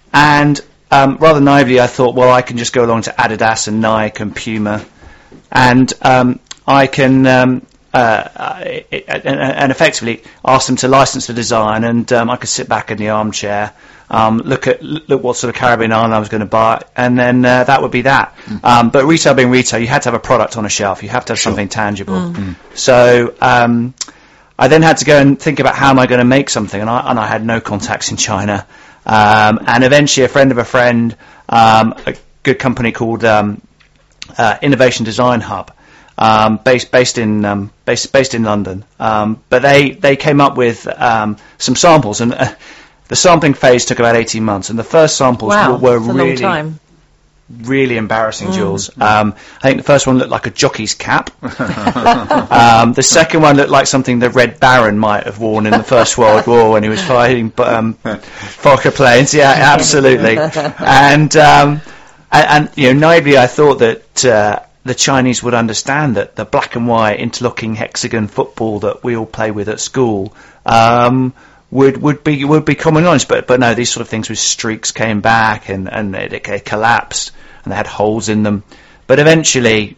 rather naively, I thought, well, I can just go along to Adidas and Nike and Puma, and I can and effectively asked them to license the design, and I could sit back in the armchair, look what sort of Caribbean island I was going to buy, and then that would be that. But retail being retail, you had to have a product on a shelf. You have to have something tangible. So I then had to go and think about how am I going to make something, and I had no contacts in China. And eventually, a friend of a friend, a good company called Innovation Design Hub, based in London. But they came up with some samples, and the sampling phase took about 18 months. And the first samples were that's a really long time. Really embarrassing, Jules. I think the first one looked like a jockey's cap. The second one looked like something the Red Baron might have worn in the First World War when he was fighting Fokker planes. Yeah, absolutely. And naively I thought that the Chinese would understand that the black and white interlocking hexagon football that we all play with at school would be common knowledge, but no, these sort of things with streaks came back and it collapsed and they had holes in them. But eventually,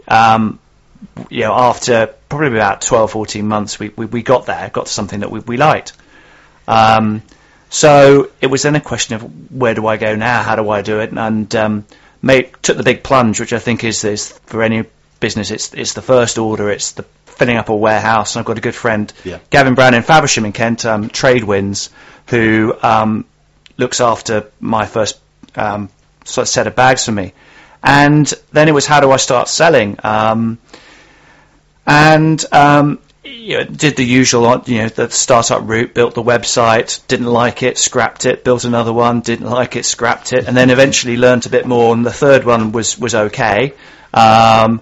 after probably about 12, 14 months, we got to something that we liked. So it was then a question of where do I go now? How do I do it? And took the big plunge, which I think is for any business. It's the first order. It's the filling up a warehouse. And I've got a good friend, Gavin Brown in Faversham in Kent, Tradewinds, who looks after my first sort of set of bags for me. And then it was, how do I start selling? Did the usual, the startup route, built the website, didn't like it, scrapped it, built another one, didn't like it, scrapped it, and then eventually learnt a bit more, and the third one was okay. And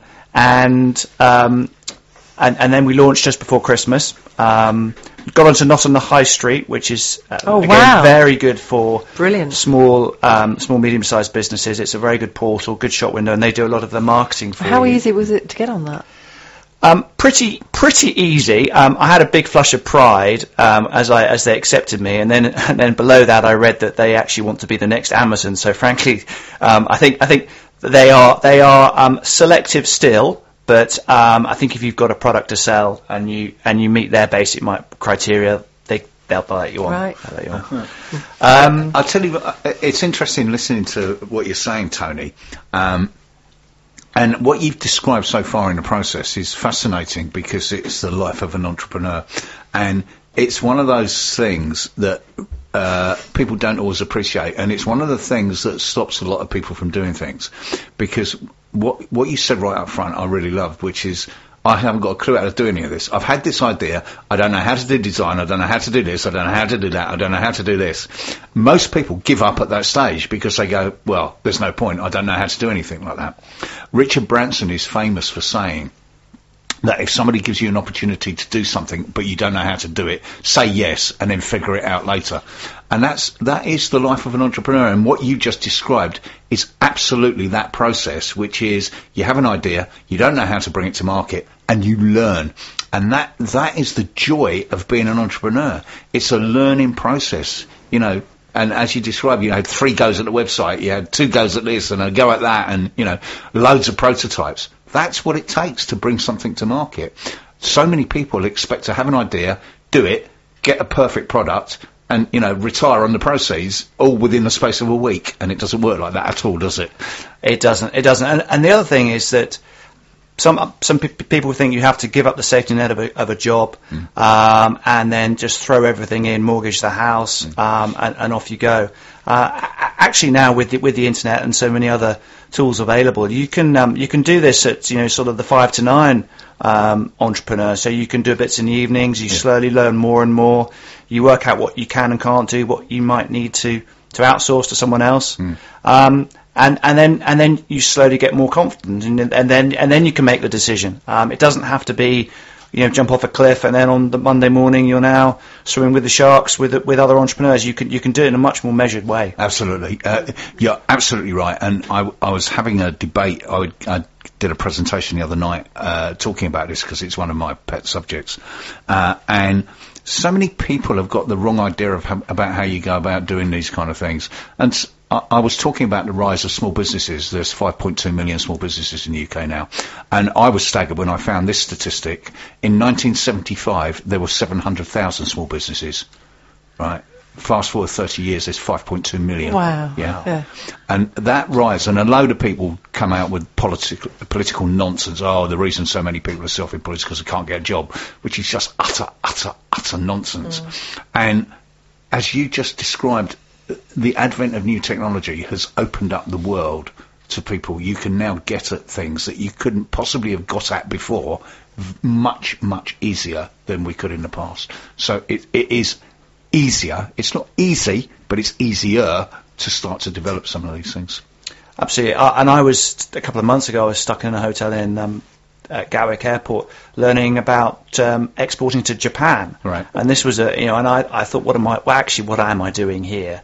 then we launched just before Christmas. Got onto Not on the High Street, which is very good for small, medium-sized businesses. It's a very good portal, good shop window, and they do a lot of the marketing for How you. easy was it to get on that? Pretty easy. I had a big flush of pride as they accepted me, and then below that I read that they actually want to be the next Amazon. So frankly, I think they are selective still. But I think if you've got a product to sell and you meet their basic criteria, they'll let you on. Right. I'll tell you, it's interesting listening to what you're saying, Tony. And what you've described so far in the process is fascinating because it's the life of an entrepreneur. And it's one of those things that people don't always appreciate. And it's one of the things that stops a lot of people from doing things. Because what you said right up front I really loved, which is, I haven't got a clue how to do any of this. I've had this idea. I don't know how to do design. I don't know how to do this. I don't know how to do that. I don't know how to do this. Most people give up at that stage because they go, well, there's no point. I don't know how to do anything like that. Richard Branson is famous for saying that if somebody gives you an opportunity to do something but you don't know how to do it, say yes and then figure it out later. And that is the life of an entrepreneur. And what you just described is absolutely that process, which is you have an idea, you don't know how to bring it to market, and you learn. And that is the joy of being an entrepreneur. It's a learning process, And as you described, you had 3 goes at the website, you had 2 goes at this and a go at that, and, loads of prototypes. That's what it takes to bring something to market. So many people expect to have an idea, do it, get a perfect product, and, retire on the proceeds all within the space of a week. And it doesn't work like that at all, does it? It doesn't. And the other thing is that some people think you have to give up the safety net of a job, and then just throw everything in, mortgage the house, and off you go. Actually, now with the internet and so many other tools available, you can do this at sort of the 5 to 9 entrepreneur. So you can do bits in the evenings. You slowly learn more and more. You work out what you can and can't do, what you might need to outsource to someone else. And then you slowly get more confident, and then you can make the decision. It doesn't have to be, jump off a cliff and then on the Monday morning you're now swimming with the sharks with other entrepreneurs. You can do it in a much more measured way. Absolutely, you're absolutely right. And I was having a debate. I did a presentation the other night talking about this because it's one of my pet subjects, and so many people have got the wrong idea of about how you go about doing these kind of things. And I was talking about the rise of small businesses. There's 5.2 million small businesses in the UK now. And I was staggered when I found this statistic. In 1975, there were 700,000 small businesses, right? Fast forward 30 years, there's 5.2 million. Wow. Yeah. And that rise, and a load of people come out with political nonsense. Oh, the reason so many people are self-employed is because they can't get a job, which is just utter nonsense. And as you just described, the advent of new technology has opened up the world to people. You can now get at things that you couldn't possibly have got at before much easier than we could in the past. So it is easier. It's not easy, but it's easier to start to develop some of these things. Absolutely. And I was, a couple of months ago, I was stuck in a hotel in at Gatwick Airport learning about exporting to Japan. Right. And this was and I thought, what am I doing here?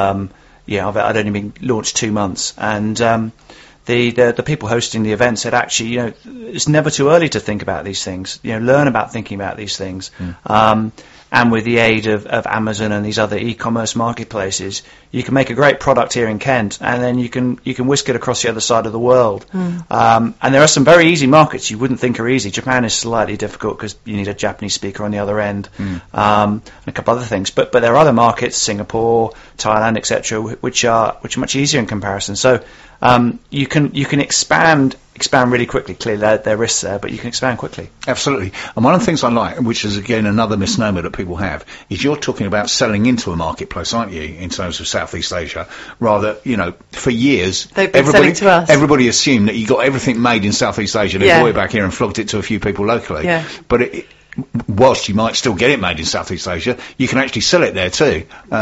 I'd only been launched 2 months, and the people hosting the event said, actually, it's never too early to think about these things. Learn about thinking about these things. And with the aid of Amazon and these other e-commerce marketplaces, you can make a great product here in Kent, and then you can whisk it across the other side of the world. And there are some very easy markets you wouldn't think are easy. Japan is slightly difficult because you need a Japanese speaker on the other end, and a couple other things. But there are other markets, Singapore, Thailand, etc., which are much easier in comparison. So you can expand really quickly. Clearly, there are risks there, but you can expand quickly. Absolutely. And one of the things I like, which is again another misnomer that people have, is you're talking about selling into a marketplace, aren't you, in terms of Southeast Asia? Rather, for years, they've been selling to us. Everybody assumed that you got everything made in Southeast Asia, they brought it back here and flogged it to a few people locally. Yeah. But whilst you might still get it made in Southeast Asia, you can actually sell it there too.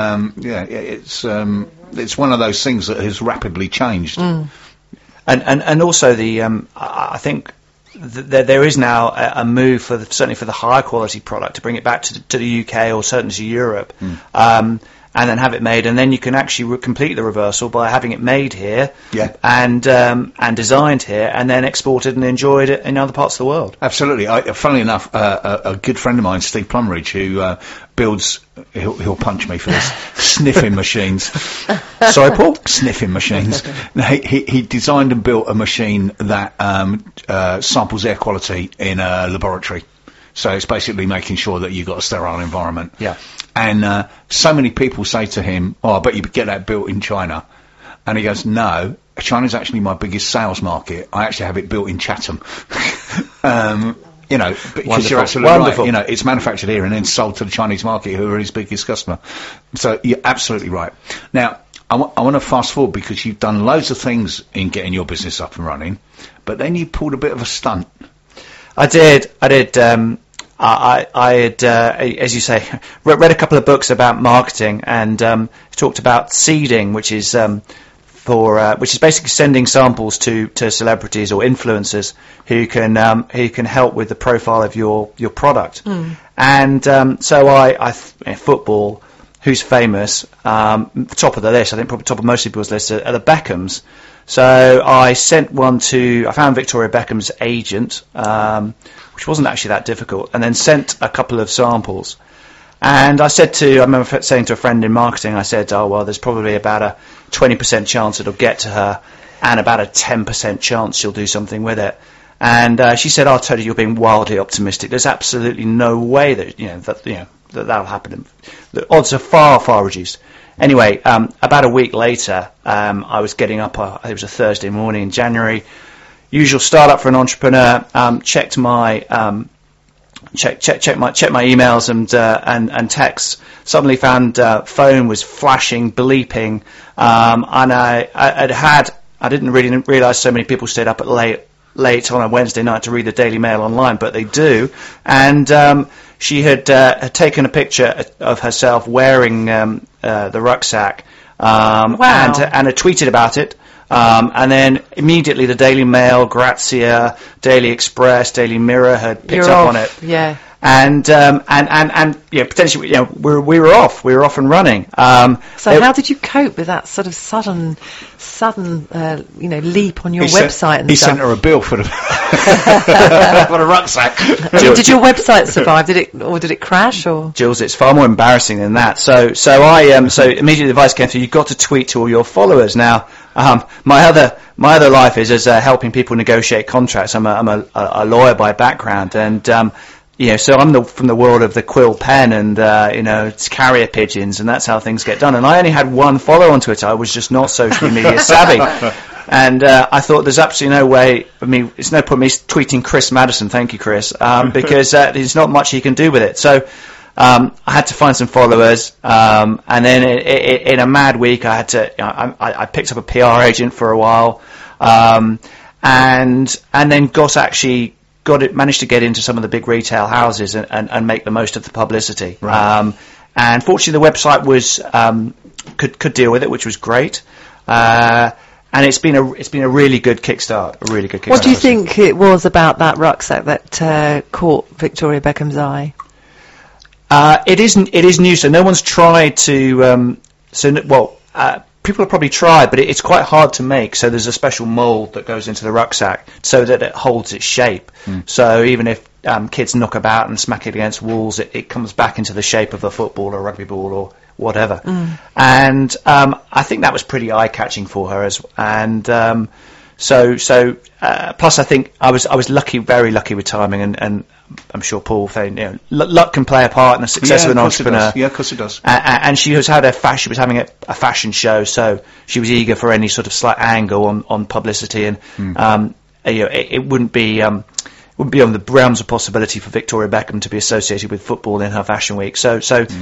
It's one of those things that has rapidly changed. And also I think there is now a move certainly for the higher quality product to bring it back to the UK or certainly to Europe, and then have it made, and then you can actually complete the reversal by having it made here, and designed here, and then exported and enjoyed it in other parts of the world. Absolutely. Funnily enough, a good friend of mine, Steve Plumridge, who builds, he'll punch me for this, sniffing machines. Sorry, Paul? Sniffing machines. He designed and built a machine that samples air quality in a laboratory. So it's basically making sure that you've got a sterile environment. Yeah. And so many people say to him, I bet you could get that built in China. And he goes, no, China's actually my biggest sales market. I actually have it built in Chatham. Because you're absolutely Wonderful. right. It's manufactured here and then sold to the Chinese market, who are his biggest customer. So you're absolutely right. Now, I want to fast forward, because you've done loads of things in getting your business up and running, but then you pulled a bit of a stunt. I did. I had, as you say, read a couple of books about marketing, and talked about seeding, which is basically sending samples to celebrities or influencers who can help with the profile of your product. And so football, who's famous, top of the list, I think probably top of most people's list, are the Beckhams. So I sent one I found Victoria Beckham's agent, which wasn't actually that difficult, and then sent a couple of samples. And I remember saying to a friend in marketing, I said, there's probably about a 20% chance it'll get to her, and about a 10% chance she'll do something with it. And she said, Tony, you're being wildly optimistic. There's absolutely no way that'll happen. The odds are far, far reduced. Anyway, about a week later, I was getting up, it was a Thursday morning in January, usual startup for an entrepreneur, checked my emails and texts, suddenly found phone was flashing, bleeping, and I didn't really realise so many people stayed up at late on a Wednesday night to read the Daily Mail online, but they do. And she had taken a picture of herself wearing the rucksack, and had tweeted about it. And then immediately the Daily Mail, Grazia, Daily Express, Daily Mirror had picked up on it. Yeah. and potentially, we were off and running. So how did you cope with that sort of sudden, leap on your website? He sent her a bill for the for the rucksack. Did your website survive? Did it crash? Or Jules, it's far more embarrassing than that. So immediately the advice came through. You've got to tweet to all your followers. Now, my other life is as helping people negotiate contracts. I'm a lawyer by background, and so I'm from the world of the quill pen and it's carrier pigeons, and that's how things get done. And I only had one follower on Twitter. I was just not socially media savvy, and I thought there's absolutely no way. It's no point me tweeting Chris Madison. Thank you, Chris, because there's not much he can do with it. So I had to find some followers, and then in a mad week, I had to. I picked up a PR agent for a while, and then managed to get into some of the big retail houses and make the most of the publicity. Right. And fortunately, the website was could deal with it, which was great. And it's been a really good kickstart. What do you think it was about that rucksack that caught Victoria Beckham's eye? It is new, so no one's tried to. People have probably tried, but it's quite hard to make. So there's a special mould that goes into the rucksack so that it holds its shape. So even if kids knock about and smack it against walls, it comes back into the shape of a football or a rugby ball or whatever. And I think that was pretty eye-catching for her. Plus I think I was lucky, very lucky with timing, and I'm sure Paul saying, luck can play a part in the success of an entrepreneur. Yeah, of course it does. And she was having a fashion show, so she was eager for any sort of slight angle on publicity, and it wouldn't be on the realms of possibility for Victoria Beckham to be associated with football in her fashion week. So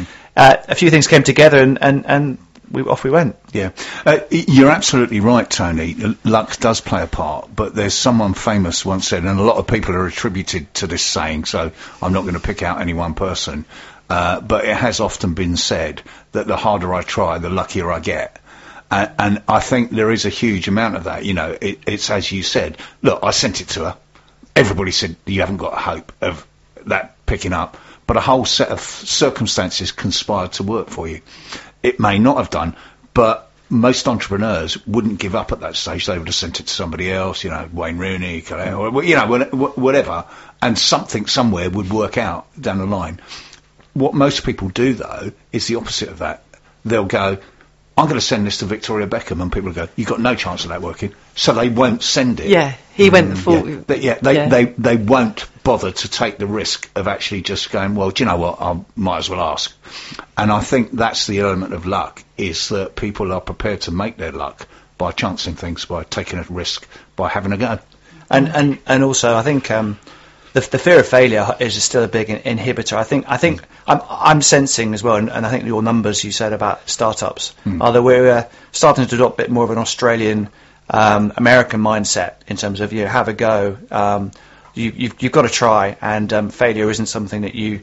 a few things came together, and off we went. Yeah, you're absolutely right, Tony. Luck does play a part, but there's someone famous once said, and a lot of people are attributed to this saying, so I'm not going to pick out any one person, but it has often been said that the harder I try, the luckier I get. And I think there is a huge amount of that. It's as you said. Look, I sent it to her. Everybody said, you haven't got a hope of that picking up, but a whole set of circumstances conspired to work for you. It may not have done, but most entrepreneurs wouldn't give up at that stage. They would have sent it to somebody else, Wayne Rooney, or, whatever, and something somewhere would work out down the line. What most people do, though, is the opposite of that. They'll go, I'm going to send this to Victoria Beckham, and people will go, you've got no chance of that working, so they won't send it. Yeah, he went the full... They won't bother to take the risk of actually just going, well, do you know what, I might as well ask. And I think that's the element of luck, is that people are prepared to make their luck by chancing things, by taking a risk, by having a go. And also, I think the fear of failure is still a big inhibitor. I think I'm sensing as well, and I think your numbers you said about startups are that we're starting to adopt a bit more of an Australian American mindset in terms of have a go. You've got to try, and failure isn't something that you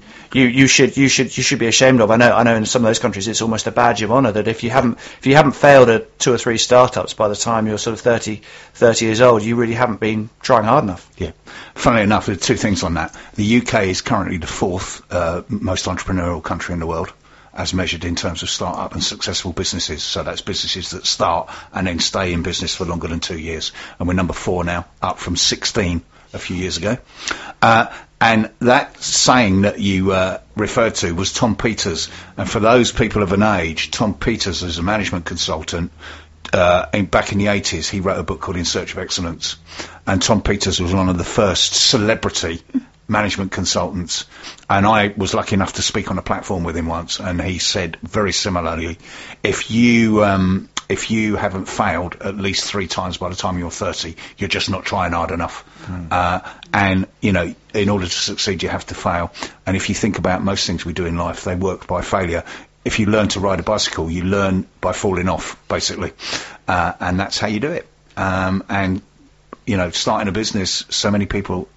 should be ashamed of. I know in some of those countries it's almost a badge of honour that if you haven't failed at 2 or 3 startups by the time you're sort of 30 years old, you really haven't been trying hard enough. Yeah. Funnily enough, there are 2 things on that. The UK is currently the 4th most entrepreneurial country in the world, as measured in terms of start-up and successful businesses. So that's businesses that start and then stay in business for longer than 2 years. And we're number 4 now, up from 16 a few years ago. And that saying that you referred to was Tom Peters. And for those people of an age, Tom Peters is a management consultant. Back in the 80s, he wrote a book called In Search of Excellence. And Tom Peters was one of the first celebrity management consultants, and I was lucky enough to speak on a platform with him once, and he said very similarly, if you haven't failed at least 3 times by the time you're 30, you're just not trying hard enough. And in order to succeed, you have to fail. And if you think about most things we do in life, they work by failure. If you learn to ride a bicycle, you learn by falling off, basically, and that's how you do it. And starting a business, so many people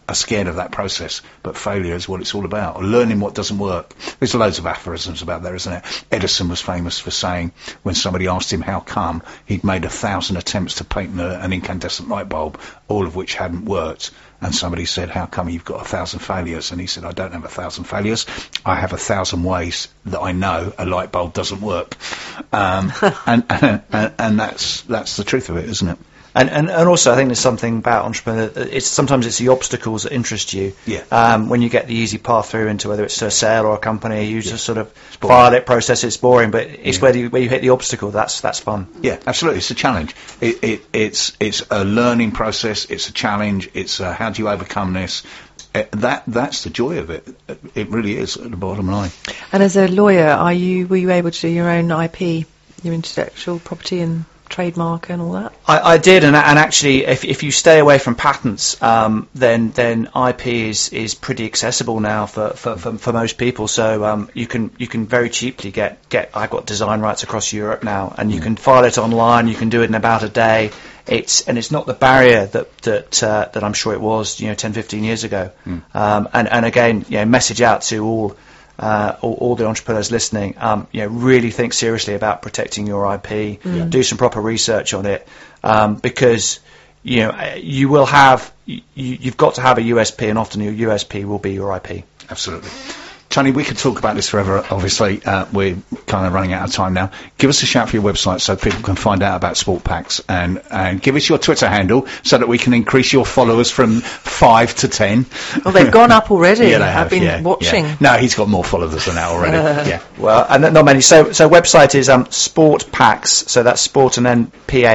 are scared of that process. But failure is what it's all about, or learning what doesn't work. There's loads of aphorisms about that, isn't it? Edison was famous for saying, when somebody asked him how come, he'd made 1,000 attempts to patent an incandescent light bulb, all of which hadn't worked. And somebody said, how come you've got 1,000 failures? And he said, I don't have 1,000 failures. I have 1,000 ways that I know a light bulb doesn't work. And that's the truth of it, isn't it? And also, I think there's something about entrepreneur. Sometimes it's the obstacles that interest you. Yeah. When you get the easy path through into whether it's a sale or a company, you just sort of file it, process it. It's boring, but it's where you hit the obstacle. That's fun. Yeah, absolutely. It's a challenge. It's a learning process. It's a challenge. It's how do you overcome this? That's the joy of it. It really is at the bottom line. And as a lawyer, were you able to do your own IP, your intellectual property and trademark and all that? I did, and actually, if you stay away from patents, then IP is pretty accessible now for most people. So you can very cheaply get. I've got design rights across Europe now, and you can file it online. You can do it in about a day. It's not the barrier that I'm sure it was 10, 15 years ago. And again, message out to all the entrepreneurs listening, really think seriously about protecting your IP. Do some proper research on it, because you will have you've got to have a USP, and often your USP will be your IP. Absolutely. Tony, we could talk about this forever. Obviously, we're kind of running out of time now. Give us a shout for your website so people can find out about Sport Packs, and give us your Twitter handle so that we can increase your followers from 5 to 10. Well, they've gone up already. Yeah, they have. I've been watching. Yeah. No, he's got more followers than that already. Yeah. Well, and not many. So website is Sport Packs. So that's sport and then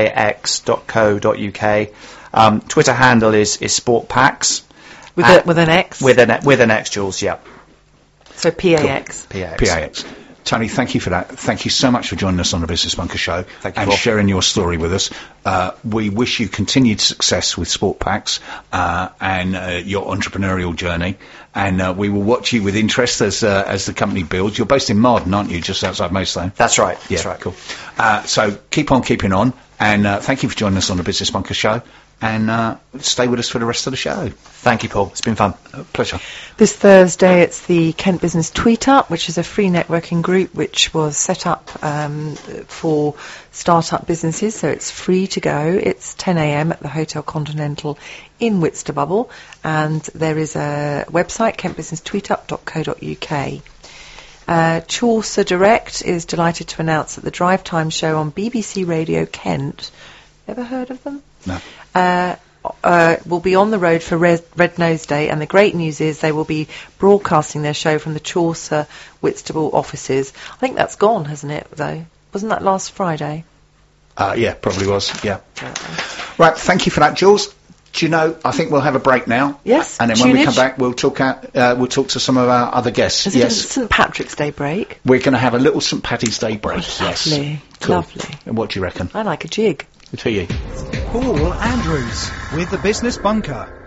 pax.co.uk. Twitter handle is Sport Packs. With an X. With an X, Jules. Yeah. So PAX. Cool. PAX. Tony, thank you for that. Thank you so much for joining us on the Business Bunker Show and sharing your story with us. We wish you continued success with Sport Packs and your entrepreneurial journey. And we will watch you with interest as the company builds. You're based in Marden, aren't you? Just outside Maidstone. That's right. Yeah, that's right. Cool. So keep on keeping on. And thank you for joining us on the Business Bunker Show. And stay with us for the rest of the show. Thank you, Paul. It's been fun. Pleasure. This Thursday, it's the Kent Business Tweet Up, which is a free networking group which was set up for start-up businesses, so it's free to go. It's 10 a.m. at the Hotel Continental in Whitstable, and there is a website, kentbusinesstweetup.co.uk. Chaucer Direct is delighted to announce that the Drive Time show on BBC Radio Kent, ever heard of them? No. Will be on the road for Red Nose Day, and the great news is they will be broadcasting their show from the Chaucer Whitstable offices. I think that's gone, hasn't it, though? Wasn't that last Friday? Yeah, probably was, yeah. Right, thank you for that, Jules. Do you know, I think we'll have a break now. Yes. And then when we come back, we'll talk to some of our other guests. Is it a St. Patrick's Day break? We're going to have a little St. Paddy's Day break, yes. Lovely, cool. Lovely. And what do you reckon? I like a jig. To you. Paul Andrews with the Business Bunker.